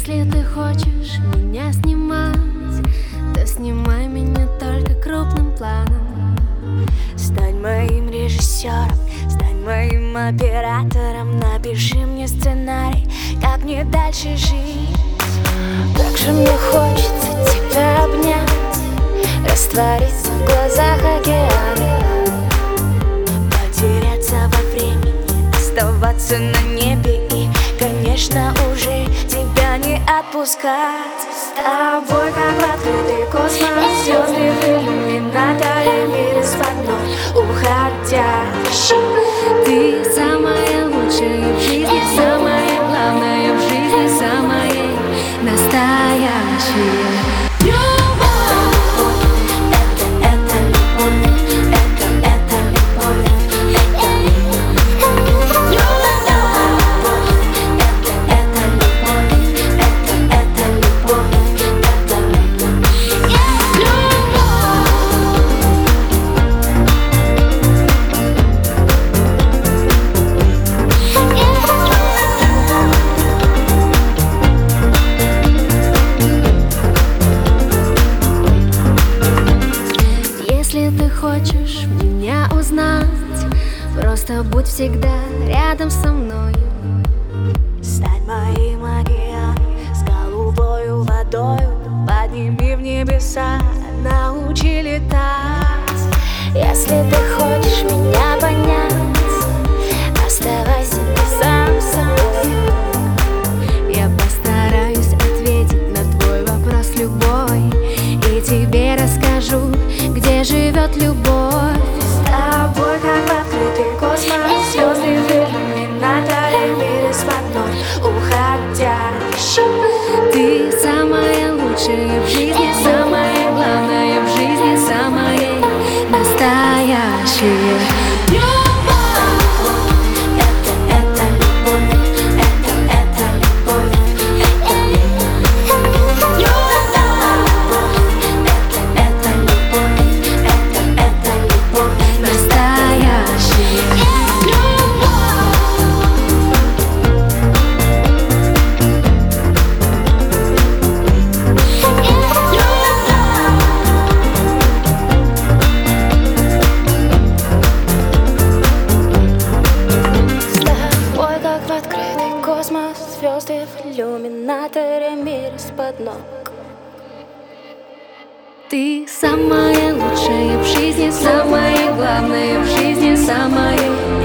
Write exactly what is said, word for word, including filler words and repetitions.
Если ты хочешь меня снимать, то снимай меня только крупным планом. Стань моим режиссером, стань моим оператором. Напиши мне сценарий, как мне дальше жить. Как же мне хочется тебя обнять, раствориться в глазах океана, потеряться во времени, оставаться на небе и, конечно, уже тебя не отпускать. С тобой как в открытый космос, звезды в иллюминаторе, мир из-под ног уходящий. Ты самая лучшая в жизни, самая главная в жизни, самая настоящая. Если ты хочешь меня узнать, просто будь всегда рядом со мной. Стань моим океаном с голубою водою, подними в небеса, научи летать. Если ты хочешь меня понять, оставайся ты сам собой. Я постараюсь ответить на твой вопрос любой, и тебе расскажу, где живет любовь. С тобой как в открытый космос, звезды в иллюминаторе, мир из-под ног уходящий. Ты самая лучшая в жизни, самая главная в жизни, самая настоящая. Звезды в иллюминаторе, мир из-под ног. Ты самая лучшая в жизни, самая главная в жизни, самая